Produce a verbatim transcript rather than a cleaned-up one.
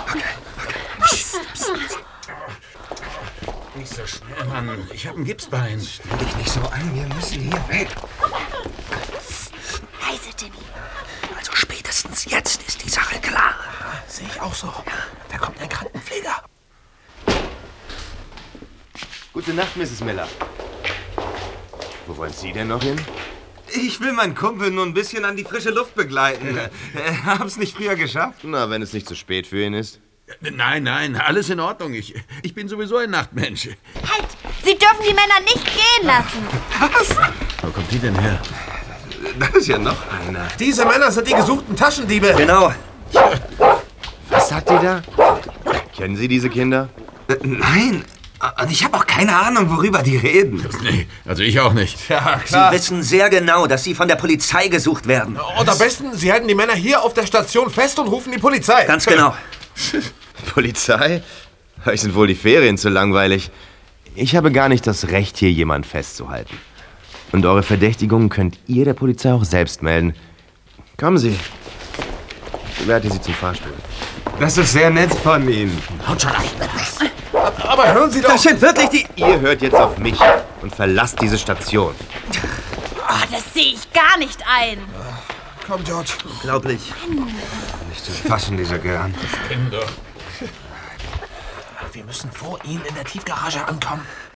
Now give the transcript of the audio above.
Okay, okay. Psst, psst. Nicht so schnell, Mann. Ich habe ein Gipsbein. Stell dich nicht so an, wir müssen hier weg. Leise, Jimmy. Also spätestens jetzt ist die Sache klar. Ja, sehe ich auch so. Da kommt ein Krankenpfleger. Gute Nacht, Misses Miller. Wo wollen Sie denn noch hin? Ich will meinen Kumpel nur ein bisschen an die frische Luft begleiten. äh, hab's nicht früher geschafft. Na, wenn es nicht zu spät für ihn ist. Nein, nein, alles in Ordnung. Ich, ich bin sowieso ein Nachtmensch. Halt! Sie dürfen die Männer nicht gehen lassen. Was? Wo kommt die denn her? Da ist ja noch einer. Diese Männer sind die gesuchten Taschendiebe. Genau. Was sagt ihr da? Kennen Sie diese Kinder? Äh, nein. Und ich habe auch keine Ahnung, worüber die reden. Nee, also ich auch nicht. Ja, Sie wissen sehr genau, dass Sie von der Polizei gesucht werden. Und am besten, Sie halten die Männer hier auf der Station fest und rufen die Polizei. Ganz genau. Polizei? Euch sind wohl die Ferien zu langweilig. Ich habe gar nicht das Recht, hier jemanden festzuhalten. Und eure Verdächtigungen könnt ihr der Polizei auch selbst melden. Kommen Sie. Ich begleite Sie zum Fahrstuhl. Das ist sehr nett von Ihnen. Haut schon ab. Aber hören Sie doch... Das sind wirklich die... Ihr hört jetzt auf mich und verlasst diese Station. Oh, das sehe ich gar nicht ein. Komm, George. Unglaublich. Nicht zu fassen, dieser Gern. Kinder. Wir müssen vor Ihnen in der Tiefgarage ankommen.